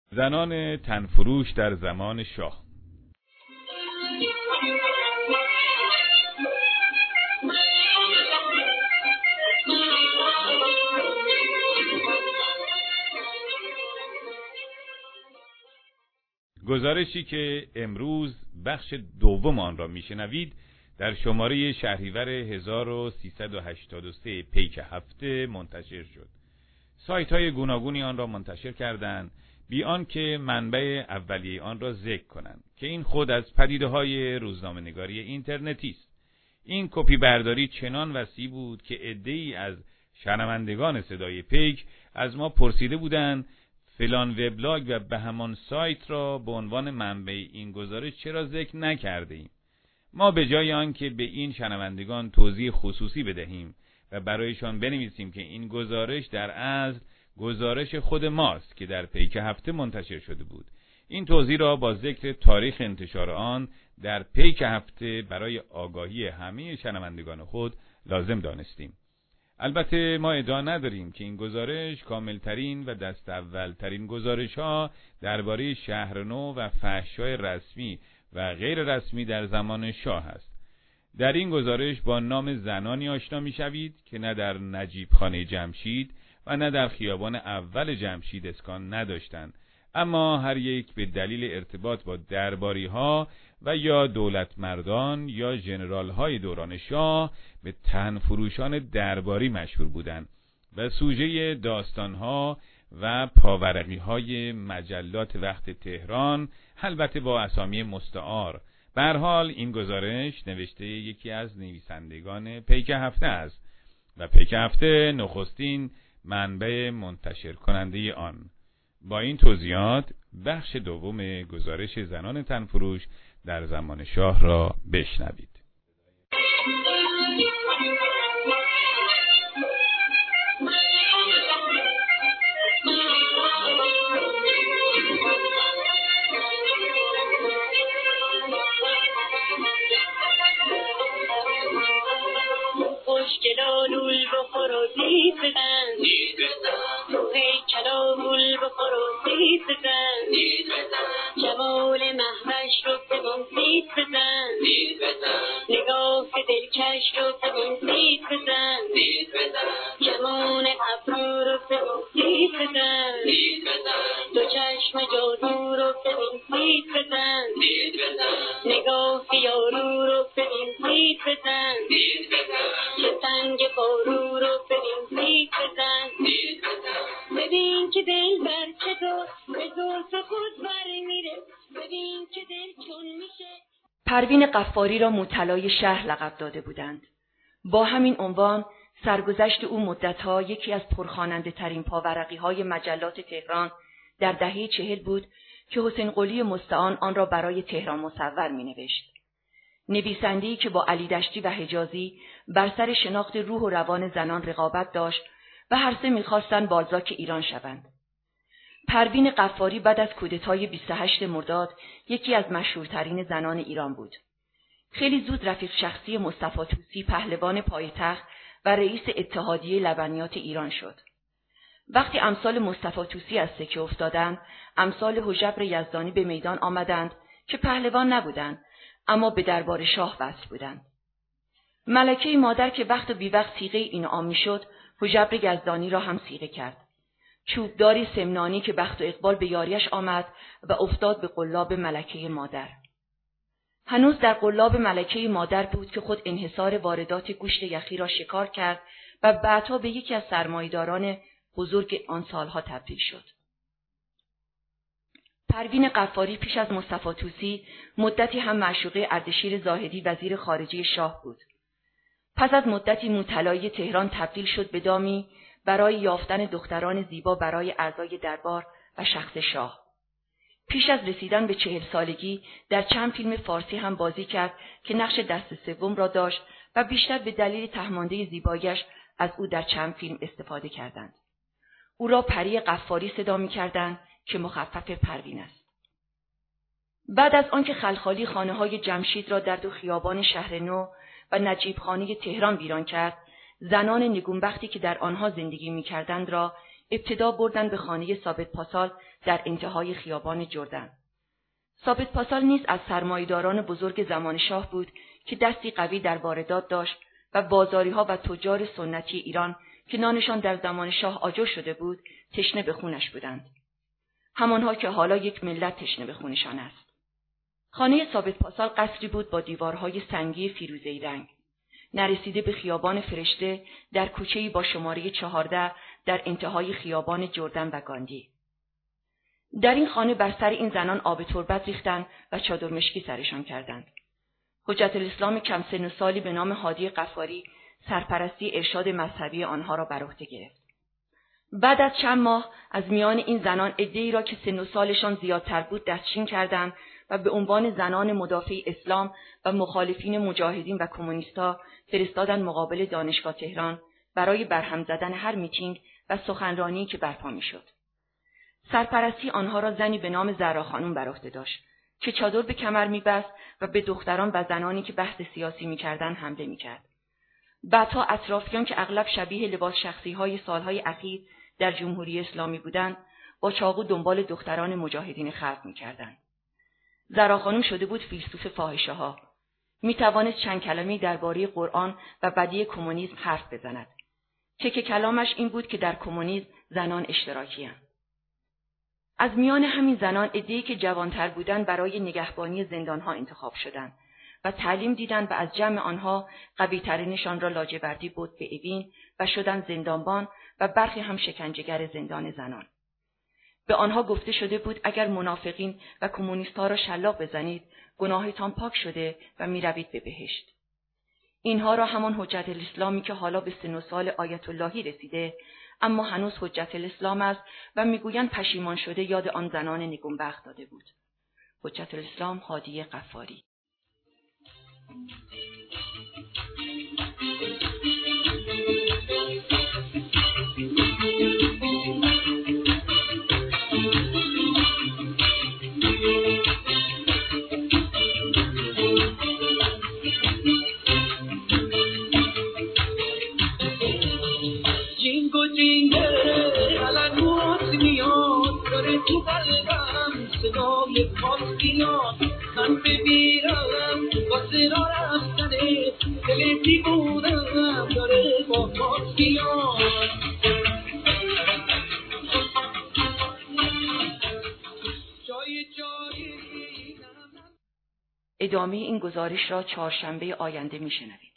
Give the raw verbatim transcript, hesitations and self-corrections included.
زنان تنفروش در زمان شاه. گزارشی که امروز بخش دوم آن را میشنوید در شماره شهریور هزار و سیصد و هشتاد و سه پیک هفته منتشر شد. سایت های گوناگونی آن را منتشر کردند بی آنکه منبع اولیه آن را ذکر کنند که این خود از پدیده های روزنامه نگاری اینترنتی است. این کپی برداری چنان وسیع بود که عده‌ای از شنوندگان صدای پیک از ما پرسیده بودند فلان وبلاگ و به همان سایت را به عنوان منبع این گزارش چرا ذکر نکرده ایم؟ ما به جای آنکه به این شنوندگان توضیح خصوصی بدهیم و برایشان بنویسیم که این گزارش در اصل گزارش خود ماست که در پیک هفته منتشر شده بود، این توضیح را با ذکر تاریخ انتشار آن در پیک هفته برای آگاهی همه شنوندگان خود لازم دانستیم. البته ما ادعا نداریم که این گزارش کاملترین و دست اولترین گزارش ها درباره شهرنو و فحش‌های رسمی و غیر رسمی در زمان شاه است. در این گزارش با نام زنانی آشنا می‌شوید که نه در نجیب خانه جمشید و نه در خیابان اول جمشید اسکان نداشتند، اما هر یک به دلیل ارتباط با درباری‌ها و یا دولتمردان یا ژنرال‌های دوران شاه به تنفروشان درباری مشهور بودند و سوژه داستان‌ها و پاورقی‌های مجلات وقت تهران، البته با اسامی مستعار. به هر حال این گزارش نوشته یکی از نویسندگان پیک هفته است و پیک هفته نخستین منبع منتشر کننده آن. با این توضیحات بخش دوم گزارش زنان تنفروش در زمان شاه را بشنوید. لول بخور و دید بزن دید بزن تو هیکلا گل بخور و دید بزن دید بزن جمال محوش رو ببین دید بزن دید بزن نگاه دلکش رو ببین دید بزن دید بزن جمال ابرو رو ببین دید بزن دید بزن دو چشم جادو رو ببین دید بزن دید بزن نگاه یارو رو ببین دید بزن دید بزن سنگ بارو رو ببین دید بزن دید بزن ببین که دل بر چطور به زلف خود بر میره ببین که دل چون میشه. پروین قفاری را مطلای شهر لقب داده بودند. با همین عنوان سرگذشت او مدتها یکی از پرخواننده ترین پاورقی های مجلات تهران در دهه چهل بود که حسین قلی مستعان آن را برای تهران مصور می نوشت. نویسنده‌ای که با علی دشتی و حجازی بر سر شناخت روح و روان زنان رقابت داشت و هر سه می‌خواستند بازاک ایران شوند. پروین قفاری بعد از کودتای بیست و هشتم مرداد یکی از مشهورترین زنان ایران بود. خیلی زود رفیق شخصی مصطفی طوسی پهلوان پایتخت و رئیس اتحادیه لبنیات ایران شد. وقتی امثال مصطفی طوسی از سکه افتادند، امثال حجبر یزدانی به میدان آمدند که پهلوان نبودند اما به دربار شاه وصل بودند. ملکه مادر که وقت و بی وقت صیغه اینعام میشد، حجبر یزدانی را هم صیغه کرد. چوبداری سمنانی که بخت و اقبال به یاریش آمد و افتاد به قلاب ملکه مادر. هنوز در قلاب ملکه مادر بود که خود انحصار واردات گوشت یخی را شکار کرد و بعدها به یکی از سرمایه‌داران بزرگ آن سالها تبدیل شد. پروین قفاری پیش از مصطفی طوسی مدتی هم معشوقه اردشیر زاهدی وزیر خارجه شاه بود. پس از مدتی مطلای تهران تبدیل شد به دامی برای یافتن دختران زیبا برای اعضای دربار و شخص شاه. پیش از رسیدن به چهل سالگی در چند فیلم فارسی هم بازی کرد که نقش دست سوم را داشت و بیشتر به دلیل تهمانده زیباییش از او در چند فیلم استفاده کردند. او را پری قفاری صدا می‌کردند که مخفف پروین است. بعد از آنکه خلخالی خانه‌های جمشید را در دو خیابان شهرنو و نجیب خانه تهران ویران کرد، زنان نگونبختی که در آنها زندگی می‌کردند را ابتدا بردن به خانه ثابت پاسال در انتهای خیابان جردن. ثابت پاسال نیز از سرمایه‌داران بزرگ زمان شاه بود که دستی قوی در واردات داشت و بازاری‌ها و تجار سنتی ایران که نانشان در زمان شاه آجر شده بود، تشنه به خونش بودند. همانها که حالا یک ملت تشنه به خونشان است. خانه ثابت پاسال قصری بود با دیوارهای سنگی فیروزه‌ای رنگ. نرسیده به خیابان فرشته در کوچه‌ای با شماره چهارده در انتهای خیابان جردن و گاندی. در این خانه بر سر این زنان آب تربت ریختند و چادر مشکی سرشان کردند. حجت الاسلام کم سن و سالی به نام هادی غفاری سرپرستی ارشاد مذهبی آنها را بر عهده گرفت. بعد از چند ماه از میان این زنان عده‌ای را که سن و سالشان زیادتر بود دستچین کردند و به عنوان زنان مدافع اسلام و مخالفین مجاهدین و کمونیستا فرستادند مقابل دانشگاه تهران برای برهم زدن هر میتینگ و سخنرانی که برپا میشد. سرپرستی آنها را زنی به نام زهرا خانم بر عهده داشت که چادر به کمر می‌بست و به دختران و زنانی که بحث سیاسی می‌کردند حمله می‌کرد. بعدها اطرافیان که اغلب شبیه لباس شخصی‌های سالهای اخیر در جمهوری اسلامی بودند، با چاقو دنبال دختران مجاهدین خلق می‌کردند. زهرا خانم شده بود فیلسوف فاحشه‌ها. می‌توانست چند کلمه‌ای درباره قرآن و بدی کمونیسم حرف بزند. که که کلامش این بود که در کمونیسم زنان اشتراکی‌اند. از میان همین زنان عده‌ای که جوانتر بودند برای نگهبانی زندانها انتخاب شدند و تعلیم دیدند و از جمع آنها قوی‌ترینشان را لاجوردی بود به اوین و شدند زندانبان و برخی هم شکنجهگر زندان زنان. به آنها گفته شده بود اگر منافقین و کمونیست‌ها را شلاق بزنید گناهتان پاک شده و می‌روید به بهشت. اینها را همان حجت الاسلامی که حالا به سن و سال آیت اللهی رسیده اما هنوز حجت الاسلام است و میگویند پشیمان شده یاد آن زنان نگونبخت داده بود. حجت الاسلام هادی غفاری. من بمیرم واسه را رفتنه دل دیوونم داره با پاسیان. ادامه این گزارش را چهارشنبه آینده میشنوید.